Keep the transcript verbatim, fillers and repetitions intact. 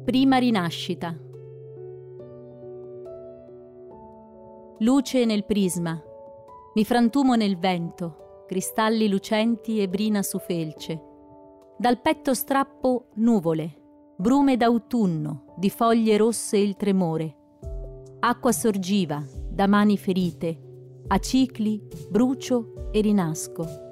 Prima rinascita. Luce nel prisma, mi frantumo nel vento, cristalli lucenti e brina su felce. Dal petto strappo nuvole, brume d'autunno, di foglie rosse il tremore. Acqua sorgiva, da mani ferite, a cicli brucio e rinasco.